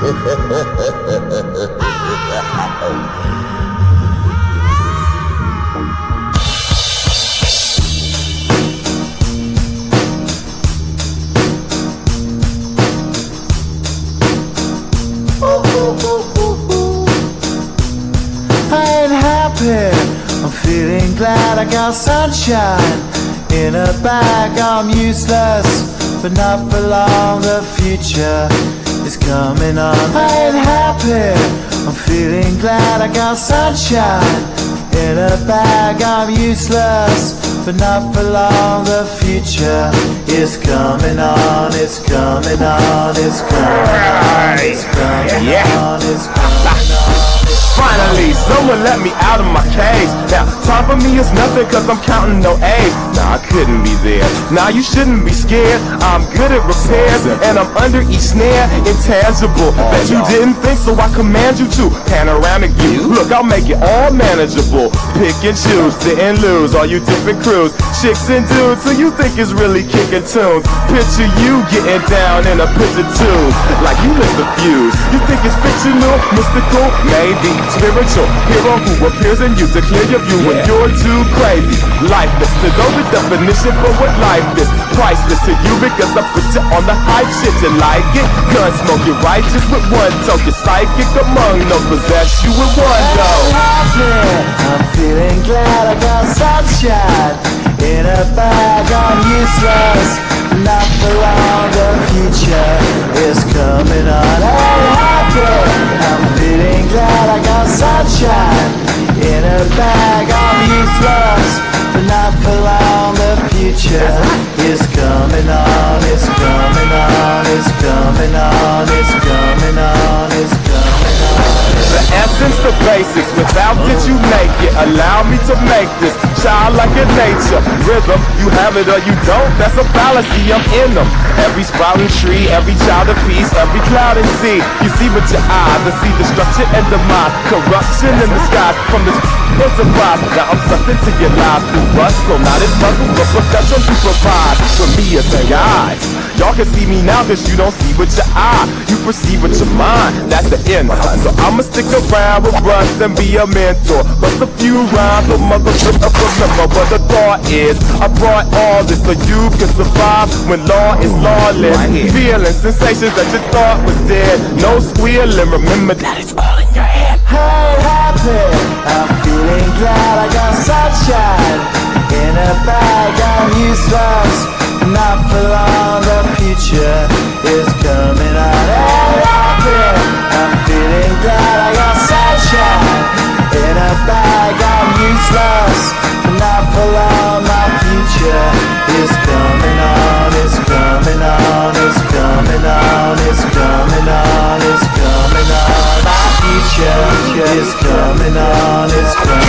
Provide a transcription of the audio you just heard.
I ain't happy, I'm feeling glad I got sunshine in a bag. I'm useless, but not for long, the future is coming on. I ain't happy, I'm feeling glad I got sunshine in a bag. I'm useless, but not for long, the future is coming on. It's coming on, it's coming on, it's coming on, it's coming on. Finally, someone let me out of my cage. Now, time for me is nothing cause I'm counting no A's. Nah, I couldn't be there. Nah, you shouldn't be scared. I'm good at repairs and I'm under each snare. Intangible, that you didn't think, so I command you to. Panoramic view, look, I'll make it all manageable. Pick and choose, sit and lose, all you different crews. Chicks and dudes who you think is really kicking tunes. Picture you getting down in a picture tune, like you lit the fuse. You think it's fictional, mystical, maybe spiritual hero who appears in you to clear your view when you're too crazy. Lifeless to know the definition for what life is. Priceless to you because I put you on the hype shit. You like it? Gun smoke, you're righteous with one toke. You're psychic among no possess you with one go. I'm feeling glad I got sunshine in a bag. I'm useless, not for long, the future is coming on. I'm feeling glad I got sunshine in a bag. I'm useless, but not for long, the future is coming on. It's coming on, it's coming on, it's coming on, it's coming on. The essence, the basics, without it you make it. Allow me to make this childlike in nature. Rhythm, you have it or you don't, that's a fallacy, I'm in them. Every sprouting tree, every child of peace, every cloud and sea. You see with your eyes, I see destruction and demise. Corruption in the skies from this enterprise. Now I'm sucked into your lives through rust, so not as puzzles, but percussion you provide. For me as a guide, y'all can see me now cause you don't see with your eye. You perceive with your mind, that's the end. So I'ma stick around with Russ and be a mentor. Bust a few rhymes so motherfucker remember what the thought is. I brought all this so you can survive when law is lawless. Feeling sensations that you thought was dead. No squealing, remember that it's all in your head. Hey, happy, I'm feeling glad I got sunshine in a bag. I'm useless, not for long, the future is coming on. Hey, happy, I'm feeling glad I got sunshine in a bag. I'm useless, not for long, my future is coming on. It's coming on, it's coming on, it's coming on, it's coming on. My future is coming on, it's coming on.